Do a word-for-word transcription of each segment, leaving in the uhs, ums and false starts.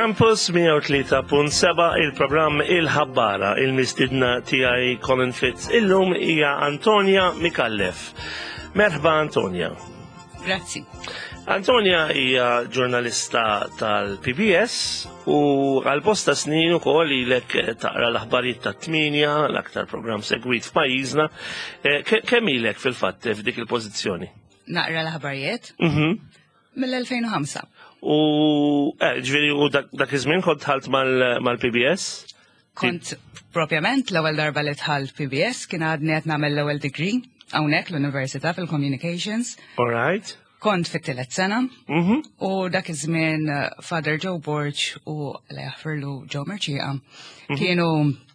Campus mija u tlieta punt seba' il-programm Il-ħabbara, il-mistidna tiegħi Colin Fitz. Illum hija Antonja Mikallef. Merħba Antonja. Grazzi. Antonja hija ġurnalista tal-P B S u għal-bosta snin ukoll ilek taqra l-aħbarijiet tat-tminja, l-aktar programm segwit f'pajjiżna. Kemm ilek fil-fatt f'dik il-pożizzjoni? Naqra l-aħbarijiet? Mhm. mill-elfejn u ħamsa. U ġveri u dak iż-żmien kont ħalt mal-P B S? Kont propjament l-ewwel darba li tħalt P B S kien għadni qed nagħmel l-ewwel degree hawnhekk l-Università fil-Communications. All right. Kont fit-tielet sena Mhm. u dak iż-żmien Father Joe Borch u li jaħfirlu Joe Merċieqa kienu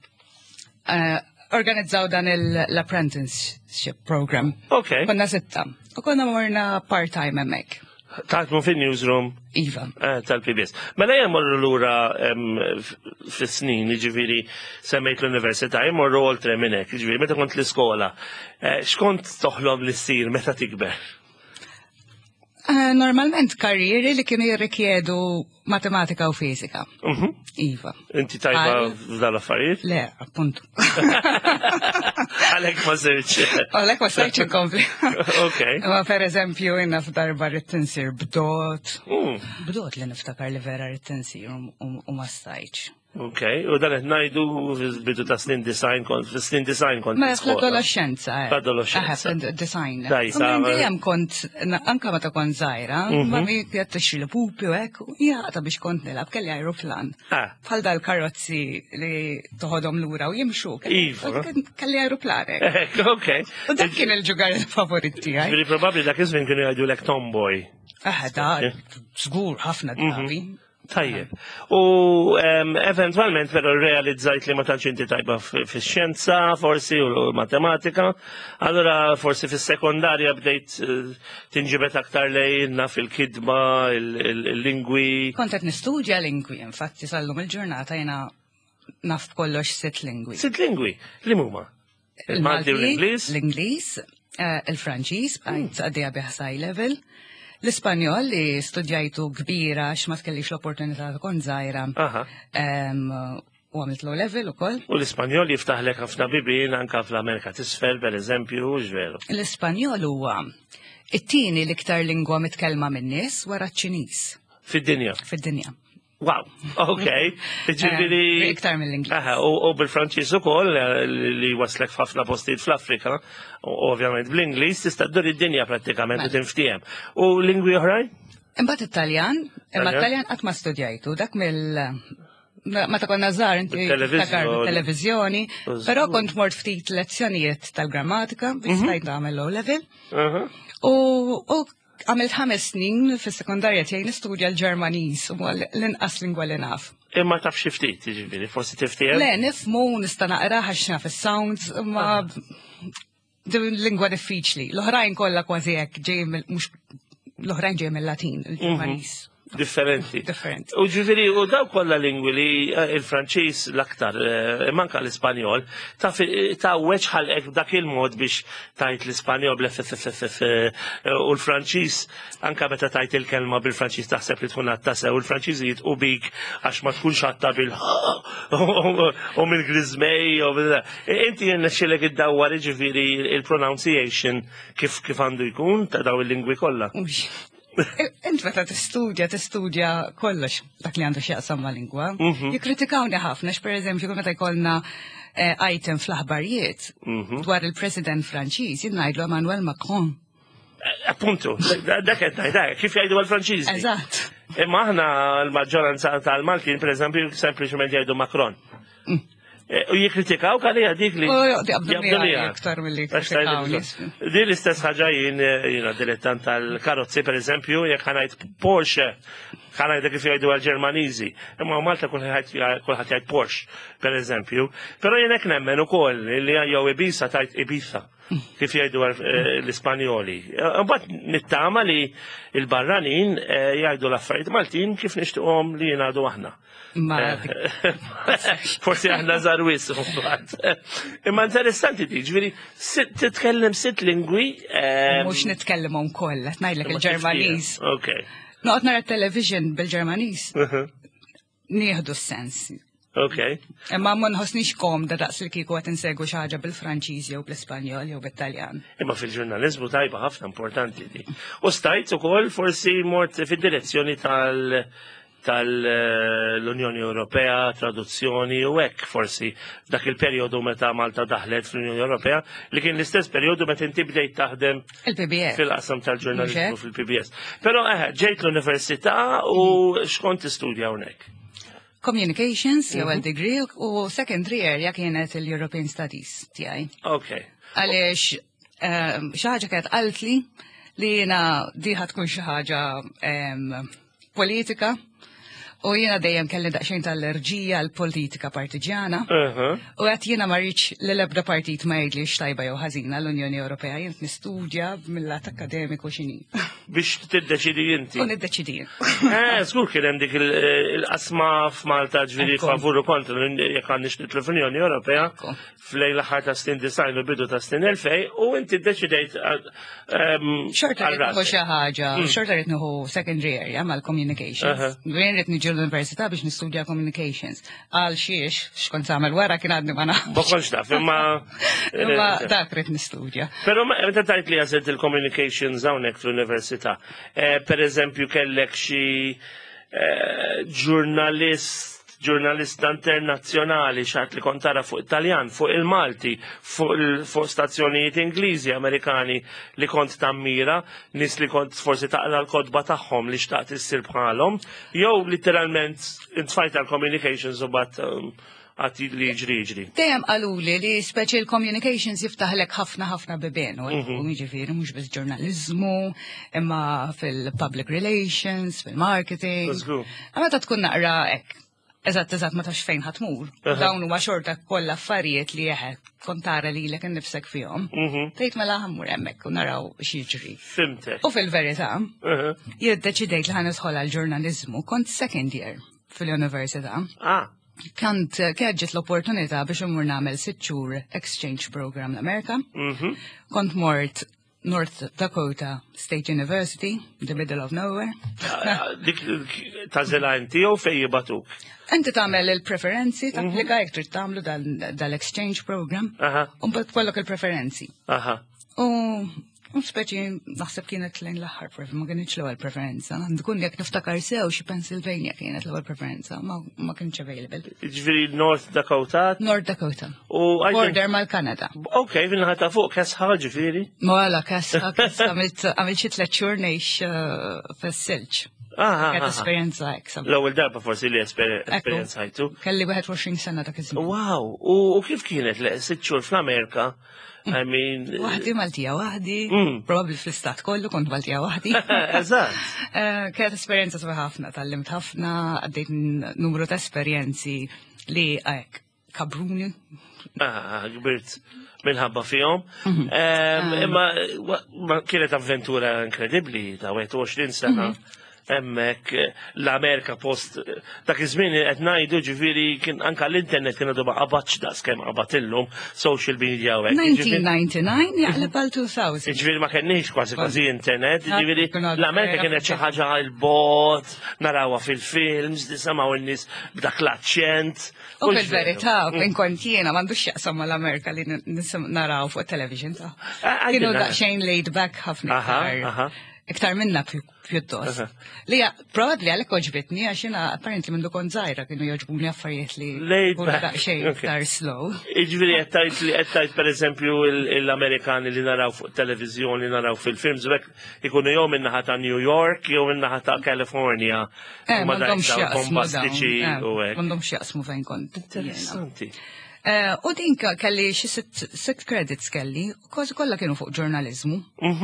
eh, organizzaw dan l-apprenticeship program. Okay. Konna sitta. U konna morna part-time hemmhekk. Taħdmu fin-newsroom Iva. tal-P B S. Mela jemmorru lura fis-snin, ġifieri semmejt l-Università, jemmorru oltre minn hekk, ġifieri meta kont l-iskola. X'kont toħlob li ssir meta tikber? Uh, normalment karrieri li kienu jirrikjedu matematika u fizika. Mhm. Iva. Inti tajba f'dal affarijiet? Le, appuntu. Għalhekk ma sirx. Għalek ma stajċ inkompli. Okay. Ma per eżempju, inna f'darba rrit-tinsir bdot. Mm. Bdot li niftakar li vera rrit-tinsir u ma stajċ. Okay, u dan qed ngħidu fil-bidu ta' snin design kont fis-snin design kont. Ma fl-adolescenza. Fl-adolescenza. Design. Dajsa. Dejjem kont, anka meta kont żgħira, ma mi kienet tixri li pupi u hekk, u jaqta biex kont nilab kelli aeroplan. Ah. Bħal dal-karozzi li toħodhom lura u jimxu. Iva. Kelli aeroplan hekk. Okay. U dak kien il-ġugar il-favorit tiegħi. Ġifieri probabbli dak iż-żmien kienu jgħidulek tomboy. Ah, da, żgur ħafna drabi. Tajjeb. U eventualment però realizzajt li ma tantx inti tajba fix-xjenza forsi u matematika, allura forsi fis-sekondarja bdejt tinġibet aktar lejna fil-kidba, il-lingwi. Kont qed nistudja lingwi, infatti sallum il-ġurnata jiena naf kollox sitt lingwi. Sitt lingwi? Li huma? Il-Malti u l-Ingliż? L-Ingliż, il-Franċiż, bqajt għaddejja bih high level. L-Ispanjol li studjajtu kbira x'ma tkellix l-opportunità tkun żgħira. U għamilt low level ukoll. U l-Ispanjol jiftaħlek ħafna bibien anke fl-Amerika t'isfel pereżempju, x'veru. L-Ispanjol huwa it-tieni l-iktar lingwa mitkellma min-nies wara ċ-Ċiniż. Fid-dinja. Fid-dinja. Wow, okay. Ġifieri. Iktar mill-Ingliż. Aha, u bil-Franċiż ukoll li waslek f'ħafna postijiet fl-Afrika, ovvjament bl-Ingliż tista' ddur id-dinja prattikament u tinftiehem. U lingwi oħrajn? Imbagħad it-Taljan, imma t-Taljan qatt ma studjajtu, dak mill meta konna żgħar inti takar televiżjoni, però kont mort ftit lezzjonijiet tal-grammatika biex stajt nagħmel low level. U għamilt ħames snin fis-sekondarja tiegħi nistudja l-Ġermaniż u l-inqas lingwa li naf. Imma taf xi ftit, jiġifieri, forsi tiftihem? Le, nifhmu nista' naqra għax naf is-sounds, imma lingwa diffiċli. L-oħrajn kollha kważi hekk ġej mhux l-oħrajn ġej mill-Latin, il-Ġermaniż. Differenti. Differenti. U ġifiri, u daw kolla lingwi li il-Franċis l-aktar, manka l-Ispanjol, ta' weċħal ek dak il-mod biex tajt l-Ispanjol bl-F-F-F u l-Franċis, anka meta tajt il-kelma bil-Franċis taħseb li tkun għattasa, u l-Franċis jitqu bik għax ma tkunx għatta bil- u mill-Grizmej, u bil- inti jennaxilek id-dawwar ġifiri il-pronunciation kif għandu jkun ta' daw il-lingwi kolla. Int meta tistudja, tistudja kollox dak li għandu x'jaqsam ma' lingwa. Jikkritikawni ħafna x'pereżempju meta jkollna item fl-aħbarijiet dwar il-President Franċiż jien ngħidlu Emmanuel Macron. Appuntu, dak qed ngħid kif jgħidu għall-Franċiżi. Eżatt. Imma aħna l-maġġoranza tal-Maltin pereżempju sempliċement jgħidu Macron. U jikritikaw kalli dik li. Aktar mill-li kritikawni. Di l-istess ħaġa jina dilettant tal-karozzi, per eżempju, jek ħanajt Porsche, ħanajt kif jgħidu għal-Ġermaniżi. Imma Malta kulħadd jgħid Porsche, per eżempju. Però jenek nemmen ukoll li jew Ibiza tajt Ibiza, kif jgħidu l-Ispanjoli. Mbagħad nittama li l-barranin jgħidu l-affarijiet Maltin kif nixtieqhom li jingħadu aħna. Forsi aħna żarwis. Imma interessanti di, ġifieri titkellem sitt lingwi. Mhux nitkellmhom kollha, ngħidlek il-Ġermaniż. Okay. Noqgħod nara t-television bil-Ġermaniż. nieħdu s-sens. Okay. Imma ma nħossniex komda daqs li kieku qed insegwu xi ħaġa bil-Franċiż jew bl-Ispanjol jew bit-Taljan. Imma fil-ġurnaliżmu tajba ħafna importanti di. U stajt ukoll forsi mort fid-direzzjoni tal tal-Unjoni Ewropea, traduzzjoni u hekk forsi dak il-perjodu meta Malta daħlet fl-Unjoni Ewropea li kien l-istess perjodu meta inti bdejt taħdem il-P B S fil-qasam tal-ġurnaliżmu fil-P B S. Però eħe, ġejt l-università u xkont tistudja hawnhekk? Communications, l-ewwel degree, u secondary area kienet il-European Studies tiegħi. Okay. Għaliex xi ħaġa kienet qalt li li jiena di tkun xi ħaġa politika u jiena dejjem kelli daqsxejn tal-allerġija l-politika partiġjana. U għat jiena ma rridx li l-ebda partit ma jgħidlix tajba jew ħażina l-Unjoni Ewropea jien nistudja mill-lat akademiku x'inhi. Biex tiddeċidi inti. U niddeċidi. Eh, żgur kien hemm dik il-qasma f'Malta ġifieri favur u kontra jekk għandix nitlu fl-Unjoni Ewropea fl-lejl l-aħħar ta' snin design u bidu ta' snin elfej u inti ddeċidejt xorta rrid nieħu xi ħaġa, xorta rrid nieħu secondary area mal-communications. Wien rrid niġi l-università biex nistudja communications. Għal xiex, xkont tagħmel wara kien għadni ma nafx. Ma kontx naf, imma imma dak rrid nistudja. Però meta tajt li għażilt il-communications hawnhekk fl-università, per eżempju kellek xi ġurnalist ġurnalista internazzjonali xart li kont tara fuq Italjan, fuq il-Malti, fuq stazzjonijiet Ingliżi, Amerikani li kont tammira, nis li kont forsi taqra l-kodba tagħhom li xtaqt issir bħalhom, jew literalment intfajt għal-communications u bat għati li ġri ġri. Dejjem qaluli li special communications jiftaħlek ħafna ħafna bibien, u jiġifieri mhux biss ġurnaliżmu, imma fil-public relations, fil-marketing. Meta tkun naqra hekk. Eżatt, eżatt, ma tax fejn ħatmur. Dawn huma xorta kollha affarijiet li jeħed kontara li lek innifsek fihom. Tgħid mela ħammur hemmhekk u naraw x'jiġri. Fimtek. U fil-verità, jiddeċidejt li ħanidħol għall-ġurnaliżmu kont second year fil-università. Ah. Kant kieġġet l-opportunità biex imur nagħmel sitt xhur exchange program l-Amerika. Kont mort North Dakota State University, the middle of nowhere. Dik tażela inti jew fejn jibatuk? Inti tagħmel il-preferenzi, tapplika jekk trid tagħmlu dal-exchange program, u mbagħad tkollok il-preferenzi. U speċi naħseb kienet lejn l-aħħar preferenza, ma kienx l-ewwel preferenza. Għandikun jekk niftakar sew xi Pennsylvania kienet l-ewwel preferenza, ma kienx available. Jiġifieri North Dakota? North Dakota. Border mal-Kanada. Okay, fil-naħa ta' fuq kesħa ġifieri? Mela kesħa, għamilt xi tliet xhur ngħix fis-silġ. Kienet esperjenza hekk. L-ewwel darba forsi li esperjenza ħajtu. Kelli wieħed u għoxrin sena dak iż-żmien. Wow, u kif kienet sitt xhur fl-Amerika? I mean... Waħdi Maltija waħdi, probabli fl-istat kollu kont Maltija waħdi. Eżatt. Kienet esperjenza sabiħ ħafna, tallimt ħafna, għaddejt numru ta' esperjenzi li għek kabruni. Ah, gbirt minħabba fihom. Imma kienet avventura inkredibbli ta' għet u għoxrin sena. Emmek l-Amerika post dak iż-żmien qed ngħidu ġifieri kien anke l-internet kien għadu ma qabatx daqs kemm qabat illum social media u hekk. nineteen ninety-nine jaqleb għal two thousand. Ġifieri ma kenniex kważi kważi internet, ġifieri l-Amerika kienet xi ħaġa l-bot, narawha fil-films, nisimgħu n-nies b'dak l-aċċent. U fil-verità, kien kont jiena m'għandux x'jaqsam mal-Amerika li naraw fuq television ta'. Kienu daqsxejn laid back ħafna iktar. Iktar minna pjuttost. Li probabli għalek oġbitni għax jena apparently minn dukon zaħira kienu joġbuni affarijiet li kunu daqxej iktar slow. Iġviri għettajt li għettajt per eżempju l-Amerikani li naraw fuq televizjoni, naraw fil-films, bekk ikunu jow minnaħa ta' New York, jow minnaħa ta' California. Mandom xjaqsmu fejn kont. Interessanti. U din kelli xie sitt credits kelli, kważi kollha kienu fuq ġurnalizmu.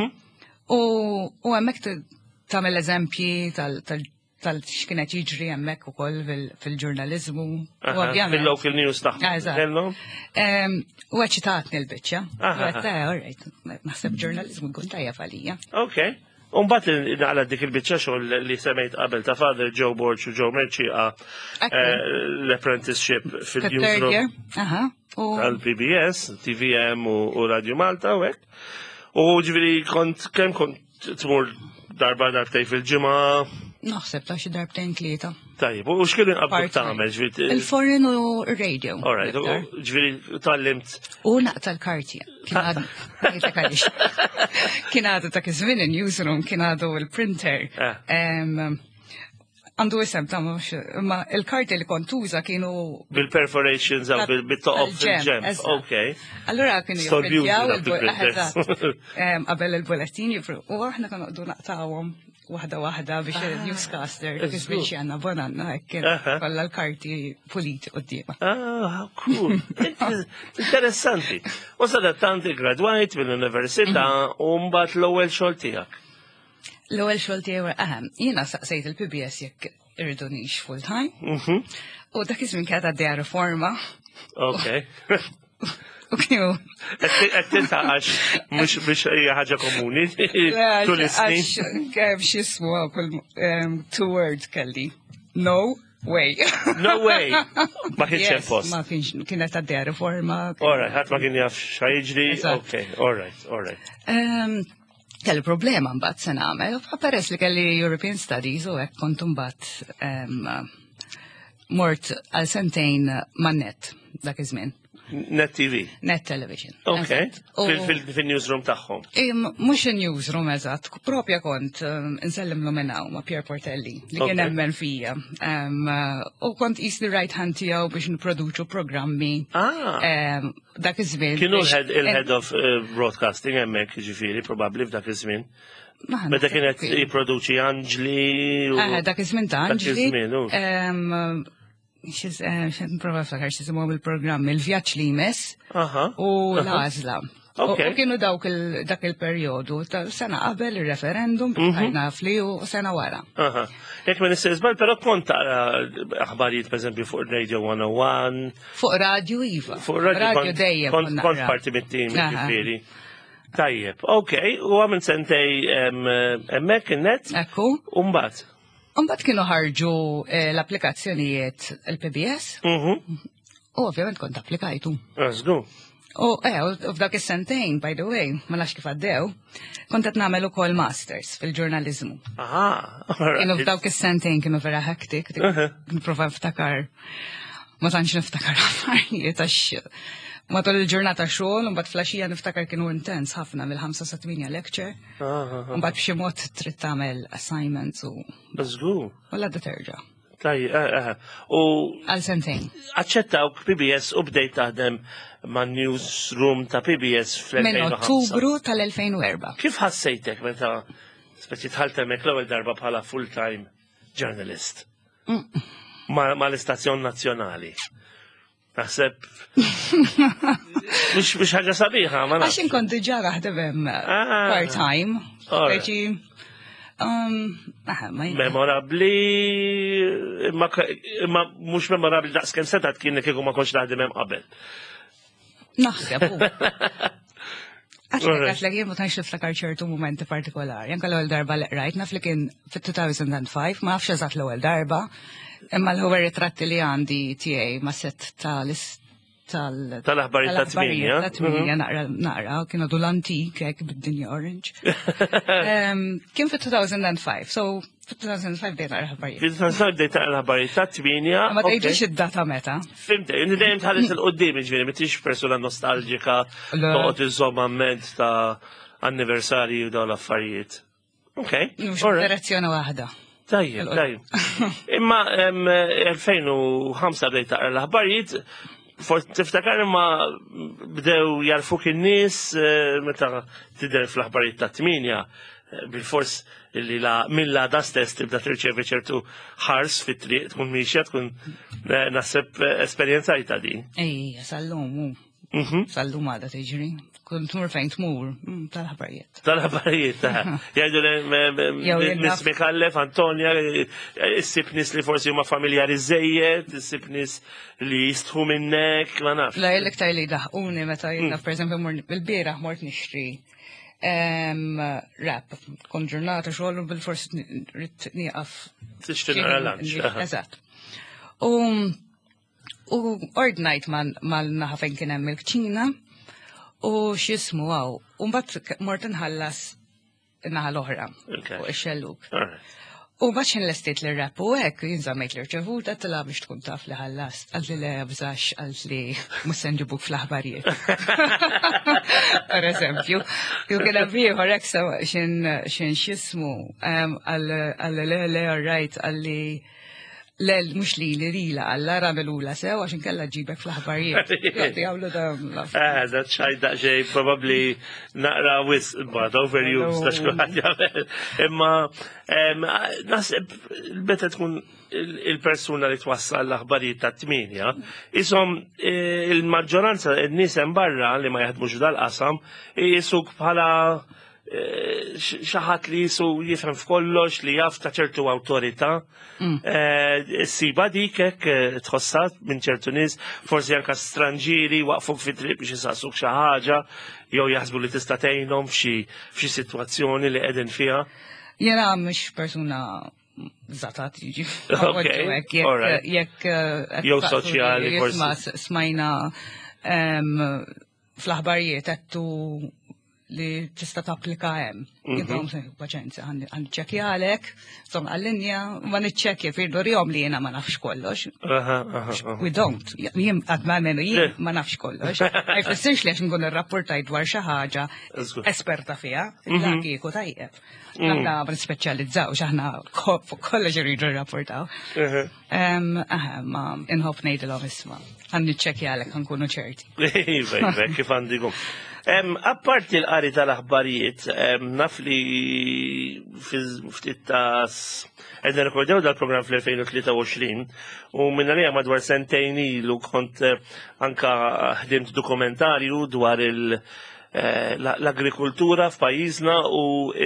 U għemmek tamel eżempji tal-xkienet jiġri għemmek u koll fil-ġurnalizmu. Fil-local news taħħa. U għacċitatni l-bicċa. Naħseb ġurnalizmu għun tajja falija. Ok. Unbat għala dik il-bicċa xoll li semmejt qabel ta' Father Joe Borch u Joe Merċiqa l-apprenticeship fil-newsroom tal-P B S, T V M u Radio Malta u għek. U ġviri kont, kem kont tmur darba darbtej fil-ġimma? Naħseb ta' xi darbtejn tlieta. Tajjeb, u x'kien inqabbuk tagħmel ġifieri? Il-foreign u r-radio. All right, ġifieri tallimt. U naqta l-karti. Kien għadu. Kien għadu ta' kizmin in-newsroom, kien għadu il-printer. Għandu isem ta' mux, ma il-karti li kontuża kienu... Bil-perforations għaw bil-toqof fil-ġem. Ok. Allora kienu jippintjaw qabel il-bulletin jifru. U għahna kanu għadu naqtawom wahda wahda biex il-newscaster, kizmin xianna bonanna, kien kolla l-karti puliti qoddima. Ah, cool. Interessanti. U sadat tanti graduajt mill-università u mbat l-ewwel xogħol tiegħek. L-ewwel xogħol tiegħi aħam, jiena saqsejt il-P B S jekk irridunix full time. U dak iż-żmien kienet għaddejja riforma. Okay. U kienu. Qed tintaqax mhux biex hija ħaġa komuni tul is-snin. Kemm x'ismu two words kelli. No way. No way. Ma kienx hemm post. Ma kienx kienet għaddejja riforma. All right, ħadd ma kien jaf x'ħajġri. Okay, all right, all right. Kelli problema mbagħad se nagħmel, peress li kelli European Studies u hekk kont mbagħad mort għal sentejn man-net dak iż-żmien. Net T V? Net Television. Ok, fil-newsroom tagħhom. Mhux in-newsroom eżatt, propja kont insellim l-minnaw ma' Pier Portelli li kien hemmen fija. U kont qisni right hand tiegħu biex nipproduċu programmi. Dak iż-żmien. Kienu il-head of broadcasting hemmhekk jiġifieri probabbli f'dak iż-żmien. Meta kienet jipproduċi Anġli. Dak iż-żmien ta' Anġli. Xen prova ftakar xisimu il-programm il-vjaċ li jmess u l-għazla. U kienu dak il-periodu tal-sena qabel il-referendum, għajna fli u sena wara. Jek ma nistizbal, pero kont aħbarijiet, per esempio, fuq Radio one oh one. Fuq radio Iva. Fuq radio dejjem. Kont parti mit-tim, ġifiri. Tajjeb, ok, u għamil sentej emmek il-net. Ekku. Umbat. Umbat kienu ħarġu l-applikazzjonijiet il-P B S. U ovvjament kont applikajtu. Għazgu. U f'dak is-sentejn, by the way, ma nafx kif għaddew, kont qed nagħmel ukoll masters fil-ġurnaliżmu. Aha. Kienu f'dawk is-sentejn kienu vera hektik, nipprova niftakar, ma tantx niftakar affarijiet għax matul il-ġurnata xogħol, mbagħad flaxija niftakar kienu intens ħafna mill-ħamsa sa tminja lecture. Mbagħad b'xi mod trid tagħmel assignments u. Żgur. U la terġa'. Tajjeb, u. Għal sentejn. Aċċettawk P B S u bdejt taħdem ma' newsroom ta' P B S fl-elfejn u ħamsa. Minn Ottubru tal-elfejn u erba'. Kif ħassejtek meta speċi tħalt hemmhekk l-ewwel darba bħala full-time journalist? Ma' l-istazzjon nazzjonali. Naħseb. Mux ħagġa sabiħa, ma nafx. Għaxin kont diġà naħdem hemm part-time. Speċi. Memorabli, imma mhux memorabli daqs kemm setat kien kieku ma kontx naħdem hemm qabel. Naħseb. Għaxlek għaxlek jien ma tantx niftakar ċertu momenti partikolari. Anke l-ewwel darba li rajt naf li kien fit-two thousand five, ma nafx eżatt l-ewwel darba. Imma l-ħuwer ritratti li għandi tiegħi ma set tal-aħbarijiet ta' tminja. Ta' tminja naqra, kien għadu l-antik hekk bid-dinja orange. Kien fit-two thousand five, so fit-two thousand five dejta l-aħbarijiet. Fit-two thousand five dejta l-aħbarijiet ta' tminja. Ma tgħidix id-data meta. Fimte, inni dejjem tħallet il-qoddim, ġifieri m'intix persuna nostalġika toqgħod iżomm amment ta' anniversarji u dawn l-affarijiet. Okay. Mhux direzzjoni waħda. Tajjeb, tajjeb. Imma elfejn u ħamsa bdejt taqra l-aħbarijiet, tiftakar imma bdew jarfuk in-nies meta tidher fl-aħbarijiet ta' tminja bil-fors li la minn la da stess tibda tirċevi ċertu ħars fit-triq tkun mixja tkun naħseb esperjenzajta din. Ejja, sal-lum. Sal-lum għadha tiġri. Kunt tmur fejn tmur, tal-ħabarijiet. Tal-ħabarijiet, jgħidu l-nismi Kallef, Antonja, issib nis li forsi huma familjari żejjed, issib nis li jistħu minnek, ma nafx. La, l-iktar li daħquni meta jgħidna, per eżempju, bil-bieraħ mort nixtri rap, kon ġurnata xogħol bil-forsi rrid nieqaf. Tixtri nara lunch. Eżatt. U ordnajt mal-naħa fejn kien hemm il-kċina, u xismu għaw, un bat mort nħallas naħa l-oħra, u xelluk. U baċin l-estit li rap u għek, jinżammejt l-irċevuta, t-la biex tkun taf li ħallas. Għalli li bżax, għalli mussen ġibuk fl-ħbarijiet. Per eżempju, ju kena biħor eksa xin xismu, għalli le le rajt, għalli l mux li li rila għalla ramelula sew għaxin kella ġibek fl-ħbarijiet. Għati għawlu da. Ah, that xaj daċġej probably naqra wis, but overused, daċ kuħat jgħamil. Imma, nasib, betta tkun il-persuna li twassal l-aħbarijiet ta' tminja, isom il-maġġoranza, il-nisem barra li ma jaħdmux dal-qasam, jisuk bħala xaħat li jisu jifhem f'kollox li jaf ta' ċertu awtorità. Siba dikek tħossat minn ċertu nies, forsi anka stranġiri waqfuk fi triq biex jisaqsuk xi ħaġa, jew jaħsbu li tista' tgħinhom f'xi sitwazzjoni li qegħdin fiha. Jena mhux persuna zatat jiġi. Jekk jew soċjali forsi. Smajna fl-aħbarijiet għettu li tista tapplika hemm. Jibgħu se paċenzja għandi ċekkjalek, insomma għall-linja ma niċċekkja firdu li jiena ma nafx kollox. We don't. Jien qatt ma nagħmlu jien ma nafx kollox. Ma jfissirx li għax nkun irrapportajt dwar xi ħaġa esperta fiha, dak kieku tajjeb. Aħna nispeċjalizzaw aħna kollox irridu rrapportaw. Ma inħobb ngħidilhom isma' għandi ċekkjalek nkunu ċerti. Iva, kif għandikom. Apparti l-qari tal-aħbarijiet, naf li ftit tas għedna rekordew dal-program fl-elfejn u tlieta għoxrin u minna li madwar sentejn ilu kont anka ħdimt dokumentarju dwar l-agrikultura f'pajjiżna u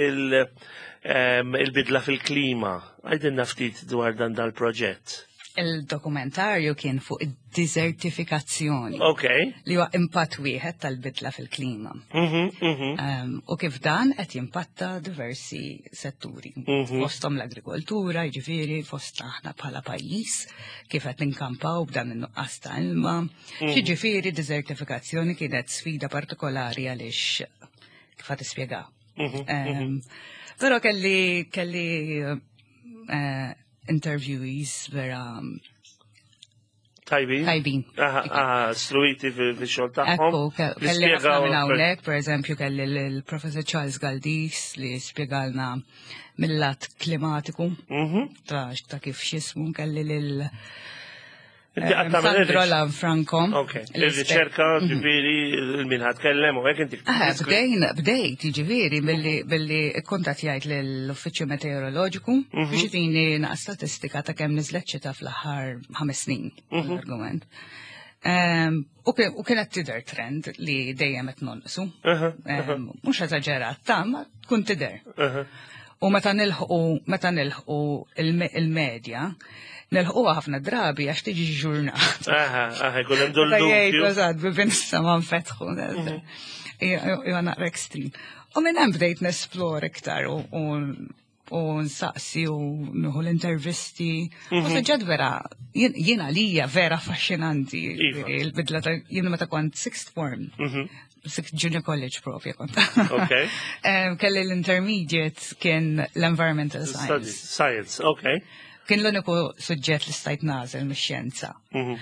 il-bidla fil-klima. Għajdinna ftit dwar dan dal-proġett. Il-dokumentarju kien fuq id-desertifikazzjoni. Ok. Li huwa impatt wieħed tal-bidla fil-klima. U kif dan qed jimpatta diversi setturi. Fosthom l-agrikoltura, jiġifieri fost aħna bħala pajjiż, kif qed ninkampaw b'dan in-nuqqas ta' ilma. Jiġifieri desertifikazzjoni kienet sfida partikolari għaliex kif qed ispjegaw. Però kelli kelli interviewees vera tajbin. Tajbin. Struiti fi-xol taħħom. Ekku, kelli għafna minn hawnhekk, per eżempju, kelli l-Professor Charles Galdis li spjegalna mill-lat klimatiku ta' kif xismu, kelli lil Sandro Lanfranco. Ok, il-riċerka ġifiri il-minħat kellem u għek inti. Bdejn, bdejt ġifiri billi kontatjajt l-Uffiċċju Meteoroloġiku biex jitini naqs statistika ta' kemm nizlet xita fl-aħħar ħames snin l-argument. U kienet tidher trend li dejjem qed nonqsu. Mhux eżaġerat, ta' ma tkun tidher. U meta nilħqu il-medja, nilħuqa ħafna drabi għax tiġi ġurnat. Aha, aha, kullem dol dubju. Għazad, b'binissa ma nfetħu. Jgħu naqra ekstrim. U minn hemm bdejt nesplor iktar u nsaqsi u nuħu l-intervisti. U seġġad vera, jiena lija vera affaxxinanti. Il-bidla ta' jiena meta kont sixth form. Sixth Junior College propja kont. Ok. Kelli l-intermediate kien l-environmental science. Science, ok. Kien l-uniku suġġett li stajt nażel mix-xjenza.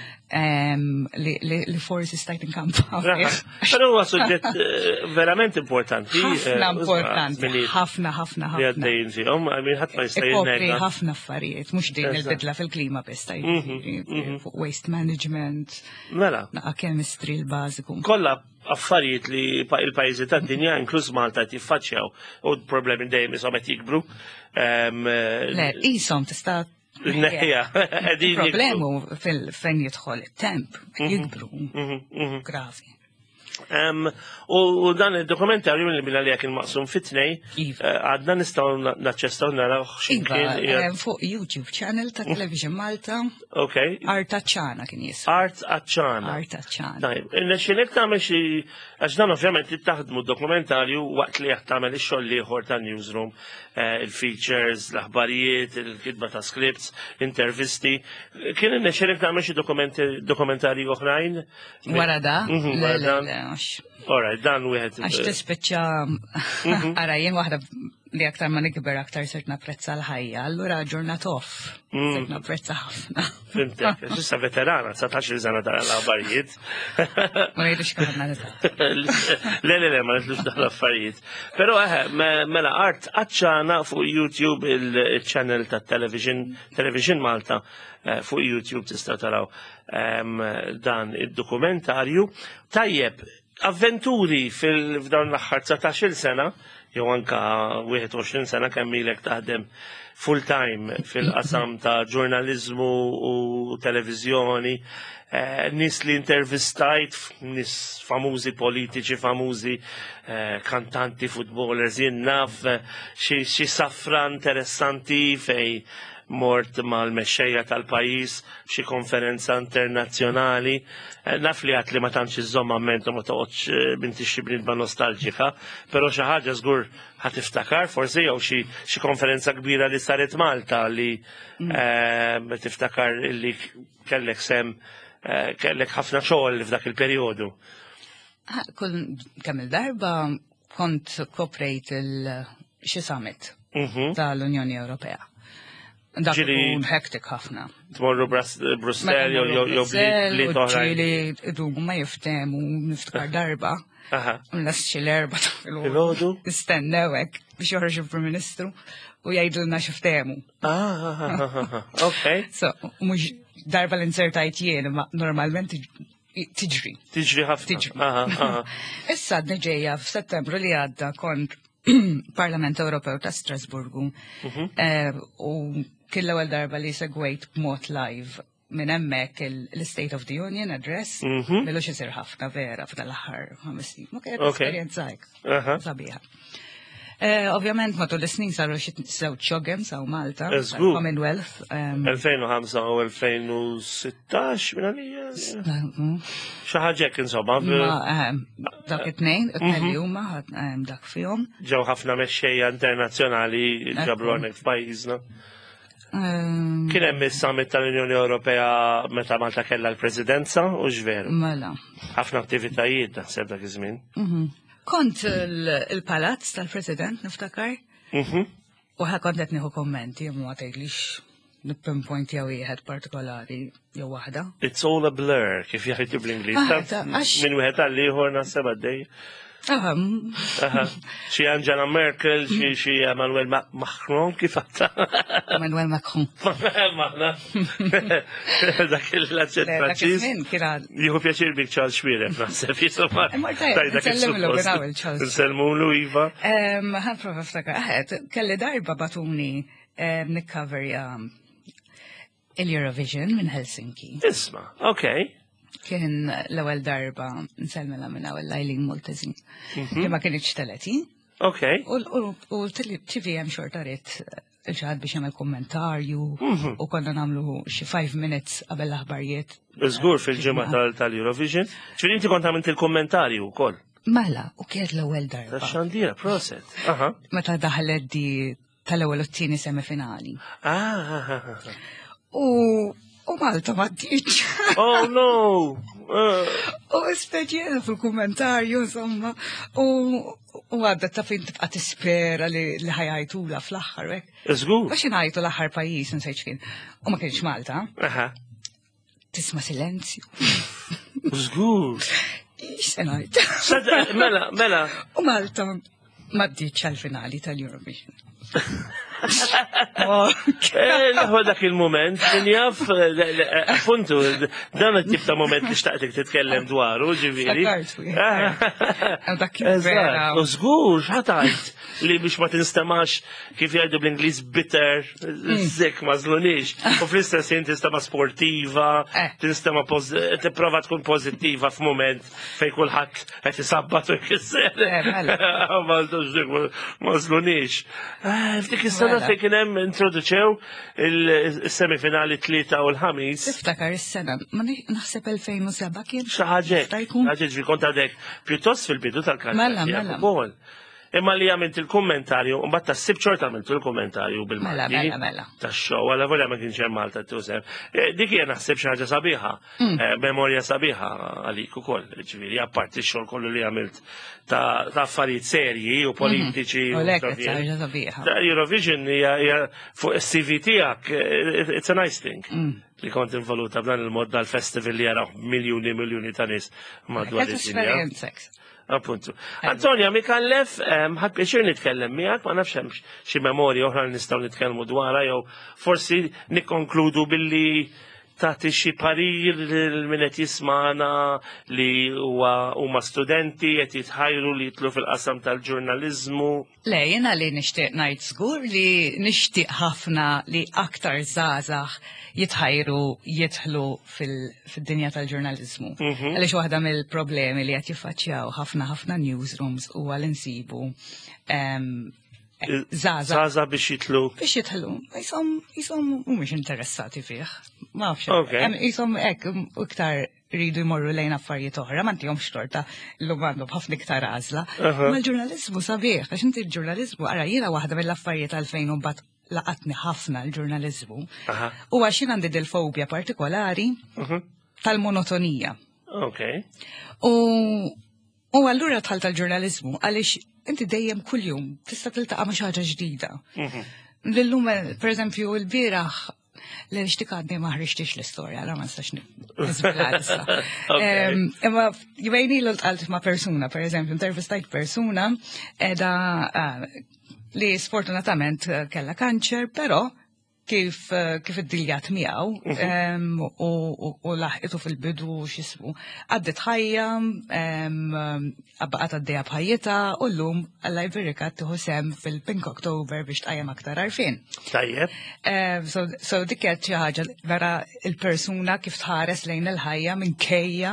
Li forsi stajt inkampaw. Però huwa suġġett verament importanti. Ħafna importanti. Ħafna, ħafna, ħafna. Għaddejn fihom, għamin ħadd ma jista' jinnega. Ħafna affarijiet, mhux din il-bidla fil-klima biss fuq waste management. Mela. Naqa' chemistry l-bażiku. Kollha affarijiet li il-pajjiżi tad-dinja inkluż Malta qed jiffaċċjaw u problemi dejjem ishom qed jikbru. Le, qishom tista' Il-problemu fil-fejn jidħol il-temp, jikbru, gravi. U dan il-dokumentarju li minna li għak il-maqsum fitnej, għadna nistaw naċċestaw naraw ximkien. Fuq YouTube channel ta' Television Malta. Ok. Art Aċċana kien jissu. Art Aċċana. Art Aċċana. Tajb, il-xilek ta' meċi, għax dan ovvjament taħdmu dokumentarju waqt li għattamel il-xoll liħor ta' newsroom, il-features, l-aħbarijiet, il-kidba ta' scripts, intervisti. Kien il-xilek ta' meċi dokumentarju oħrajn? Wara da? All right, dan wieħed. Għax tispiċċa għara jien waħda li aktar ma nikber aktar sirt napprezza l-ħajja, allura ġurnat off. Sirt napprezza ħafna. Fintek, ġissa veterana, satax li zana dara l-affarijiet. Ma jidux kaħna nizat. Le, le, le, ma jidux dara l-affarijiet. Pero eħe, mela art għacċana fuq YouTube il-channel ta' television, television Malta, fuq YouTube tista' taraw dan il-dokumentarju. Tajjeb, avventuri fil-fdawn l-axħar tsatax-il sena, jew anka wieħed u għoxrin sena kemm ilek taħdem full time fil-qasam ta' ġurnalizmu u televiżjoni, nis li intervistajt, nis famużi politiċi, famużi kantanti, footballers, jien naf xi safra interessanti fej mort mal-mexxejja tal-pajis, xi konferenza internazzjonali, naf li għat li ma tantx iżomma mentu ma toqgħodx binti xi bnidba nostalġika, però xi ħaġa żgur ħadd tiftakar forsi jew xi xi konferenza kbira li saret Malta li tiftakar li kellek sem kellek ħafna xogħol f'dak il-perjodu. Kull kemm il-darba kont koprejt il-xi summit tal-Unjoni Ewropea. Dak ikun hektik ħafna. Tmorru Brussell jew bliet oħrajn. Ġieli idumu ma jiftemu niftakar darba. Unlas xi l-erba ta' filgħodu. Istennewek biex joħroġ il-Prim Ministru u jgħidulna xiftemu. Okay. So, mhux darba l-insertajt jien, ma normalment tiġri. Tiġri ħafna. Tiġri. Issa d-neġeja f'Settembru li għadda kont Parlament Ewropew ta' Strasburgu u kien l-ewwel darba li segwejt b'mod live minn hemmhekk l-State of the Union address, milux isir ħafna vera f'dal-aħħar ħames snin. Ma kienet esperjenza hekk sabiħa. Ovvjament matul is-snin saru xi żewġ xogem saw Malta, Commonwealth. elfejn u ħamsa u elfejn u sittax minn għalija. Xi ħaġa hekk insomma. Dak it-tnejn, it-tnejn li huma dak fihom. Ġew ħafna mexxejja internazzjonali ġabru hawnhekk f'pajjiżna. Kien hemm is-summit tal-Unjoni Ewropea meta Malta kellha l-Presidenza u x'veru. Mela. Ħafna attivitajiet naħseb dak iż-żmien. Kont il-palazz tal-President niftakar. U ħakont qed nieħu kommenti ma tgħidlix nipinpoint jew wieħed partikolari jew waħda. It's all a blur kif jaħdmu bl-Ingliż. Min wieħed għal ieħor naħseb għaddej. Xi Angela Merkel, xi Emmanuel Macron kif għatta. Emmanuel Macron. Maħna. Dak il-laċċett Franċiż. Jieħu pjaċir bik Charles Schwirem, naħseb jisoma. Nselmulu Iva. Ħan prova ftakar, kelli darba batuni nikkaverja il-Eurovision minn Helsinki. Isma, okej. Kien l-ewwel darba nselmela minn hawn Lajlin Multazin. Li ma kienx teleti. Okay. U t-T V hemm xorta rrit il-ċaħad biex jagħmel kommentarju u konna nagħmlu xi five minutes qabel l-aħbarijiet. Żgur fil-ġimgħa tal-Eurovision. Ċfiri inti kont għamilt il-kommentarju wkoll. Mela, u kienet l-ewwel darba. Xandira, proset. Meta daħlet di tal-ewwel u t-tieni semifinali. U U Malta ma d-diċ. Oh no! U speċjena fil-kommentarju, insomma, u għadda ta' fin tibqa tispera li ħajajtu la fl-axħar, wek. Zgur. Għax ħajtu l-axħar pajis, nsejċ kien. U ma kienx Malta. Tisma silenzju. Zgur. Ix senajt. Mela, mela. U Malta ma d-diċ għal-finali tal-Eurovision. Naħu dak il-moment, min jaf, appuntu, dan il-tip ta' moment li xtaqtek titkellem dwaru, ġiviri. U zgur, xatajt, li biex ma tinstamax kif jgħidu bl-Inglis bitter, zik ma zlunix. U fl-istess jien tinstama sportiva, tinstama t-prova tkun pozittiva f'moment fej kulħadd qed isabbat u jkisser. Ma zlunix. Ftik is-sena fejn kien hemm introduċew il-semifinali tlieta u l-ħamis. Tiftakar is-sena, ma naħseb elfejn u seba' kien. Xi ħaġa ħaġa ġri kont għadek pjuttost fil-bidu tal-karriera. Mela, mela. Imma li għamilt il-kommentarju, un batta s-sib ċort għamilt il-kommentarju bil-Malti. Mela, mela, mela. Ta' xow, għalla volja ma kienx hemm Malta t-tużem. Dik hija naħseb xi ħaġa sabiħa, memorja sabiħa għalik ukoll, ġifieri, apparti x-xogħol kollu li għamilt ta' affarijiet serji u politiċi. U lek ħaġa sabiħa. Eurovision hija fuq is-C V tiegħek, it's a nice thing. Li kont involuta b'dan il-mod dal-festival li jaraw miljuni miljuni ta' nies madwar id-dinja. Appuntu. Antonja, mi kallef, ħad pieċir nitkellem miegħek, ma nafx hemm xi memorji oħra li nistgħu nitkellmu dwarha jew forsi nikkonkludu billi tagħti xi parir lil min qed jisma'na li huwa huma studenti qed jitħajru li jitlu fil-qasam tal-ġurnaliżmu. Le, jiena li nixtieq ngħid żgur li nixtieq ħafna li aktar żgħażagħ jitħajru jidħlu fil-dinja tal-ġurnaliżmu. Għaliex waħda mill-problemi li qed jiffaċċjaw ħafna ħafna newsrooms huwa li nsibu Zaza. Zaza biex jitlu. Biex jitlu. Jisom, jisom, mux interessati fih. Ma fx. Okay. Jisom, ek, iktar ridu jmorru lejn affarijiet oħra, ma ntihom xtorta l-lum għandu bħafna iktar għazla. Ma l-ġurnalizmu sabiħ, għax inti l-ġurnalizmu, għara jira waħda mill-affarijiet għalfejn u bat laqatni ħafna l-ġurnalizmu. U għaxin għandi dil-fobja partikolari tal-monotonija. Ok. U għallura tħal tal-ġurnalizmu, għalix inti dejjem kull-jum tista' tiltaqa' ma' xi ħaġa ġdida. Lillum, per eżempju, l-bieraħ li xtikadni ma ħriġtix l-istorja, la ma nistax nisbila issa. Imma jibejni l-tqalt ma' persuna, per eżempju, intervistajt persuna edha li sfortunatament kella kanċer, però kif kif id-diljat miegħu u laħqitu fil-bidu x'ismu. Għaddet ħajja, abbaqat għaddejja bħajjita u llum Alla jverika tieħu sem fil-Pink October biex tqajjem aktar għarfien. Tajjeb. So dik qed xi ħaġa vera il-persuna kif tħares lejn il-ħajja minkejja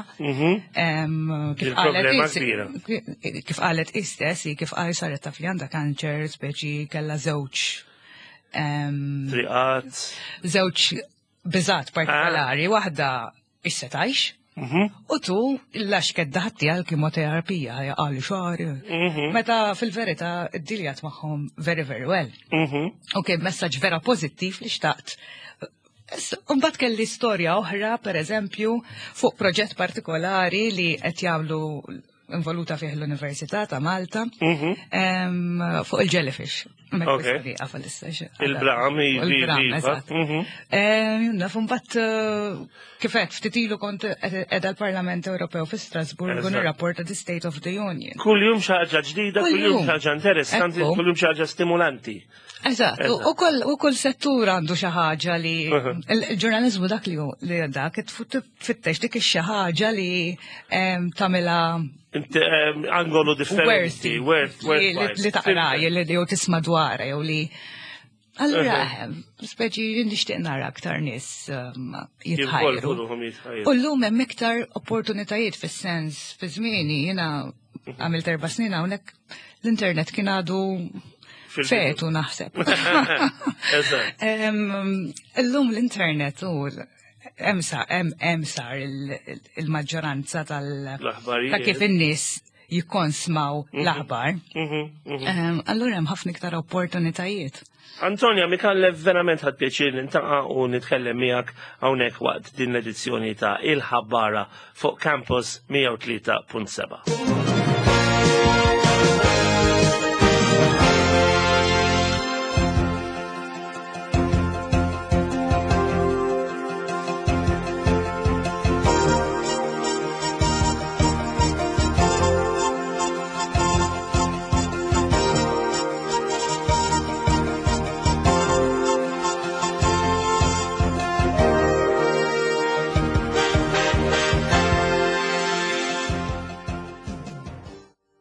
kif qalet istess, kif qal saret taf li għandha kanċer, speċi kellha żewġ Triqat. Zewċ bizat partikolari, wahda is-setajx, u tu l-laxket daħti għal-kimoterapija, għalli xari. Meta fil-verita id-diljat maħħom very, very well. Ok, messaġ vera pozittiv li xtaqt. Umbat kelli storja oħra, per eżempju, fuq proġett partikolari li qed jagħmlu involuta fih l-Università ta' Malta fuq il-jellyfish. Il-bram, il-bram, Junna, fumbat kifet, ftitilu kont edha l-Parlament Ewropew fi Strasburgu nirrapporta the State of the Union. Kull jum xaġa ġdida, kull jum xaġa interessanti, kull jum xaġa stimulanti. Eżatt, u kull settur għandu xi ħaġa li il-ġurnalizmu dak li dak tfittex dik xi ħaġa li tagħmilha angolo differenti, li taqra, li jew tisma' dwarha jew li. Allura, speċi nixtieq nara aktar nies jitħajru. U llum hemm iktar opportunitajiet fis-sens fi żmieni jiena għamilt erba' snin hawnhekk l-internet kien għadu fetu naħseb. Illum l-internet u hemm sar il-maġġoranza tal kif in-nies jikkonsmaw l-aħbar. Allura hemm ħafna iktar opportunitajiet. Antonja, mi kallef verament ħad pjaċir nintaqa' u nitkellem miegħek hawnhekk waqt din l-edizzjoni ta' Il-ħabbara fuq Campus mija u tlieta punt seba'.